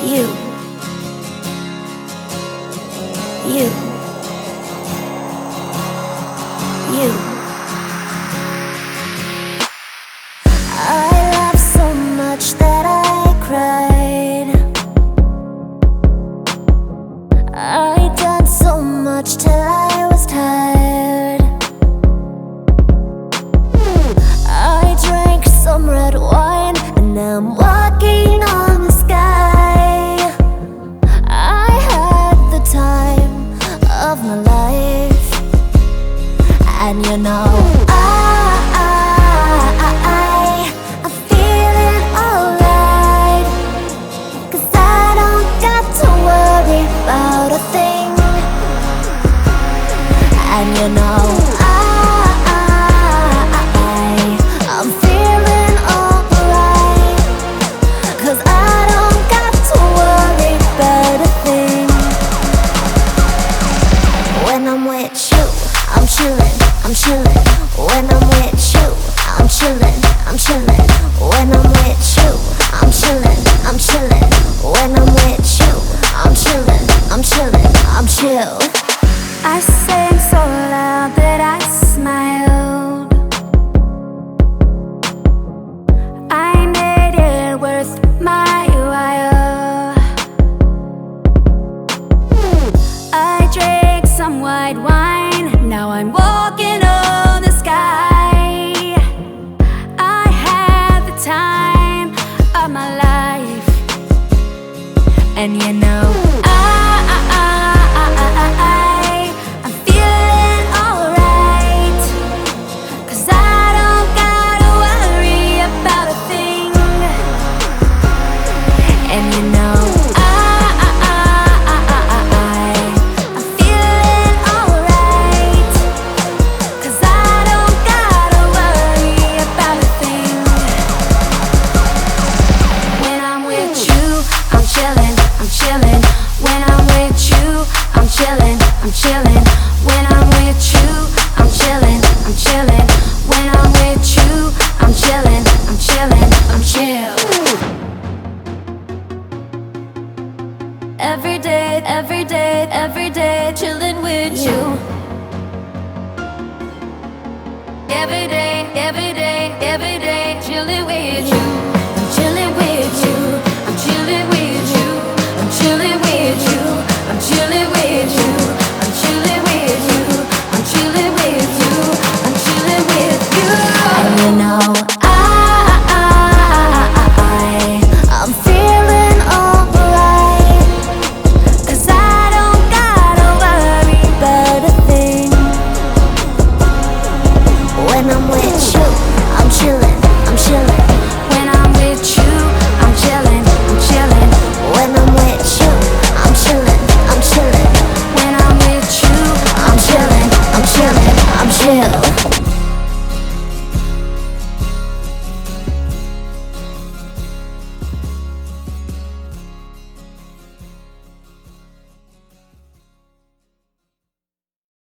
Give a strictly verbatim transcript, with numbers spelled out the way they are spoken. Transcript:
You, you, you. I laughed so much that I cried. I done so much till I was tired. I drank some red wine and now I'm walking on the sky. I had the time of my life, and you know I, I, I, I'm feeling alright, 'cause I don't got to worry about a thing. And you know I, I, I'm feeling alright, 'cause I don't got to worry about a thing. When I'm with you, I'm chillin', I'm chillin'. When I'm with you, I'm chillin', I'm chillin'. When I'm with you, I'm chillin', I'm chillin'. When I'm with you, I'm chillin', I'm chillin', I'm chill. I sang so loud that I smiled. I made it worth my while. I drank some white wine, now I'm walking on the sky. I had the time of my life, and you know I, I, I, I, I, I I'm chillin'. When I'm with you, I'm chillin', I'm chillin'. When I'm with you, I'm chillin', I'm chillin', I'm chill. Every day, every day, every day, chillin' with you. Every day, every day, every day, chillin' with you.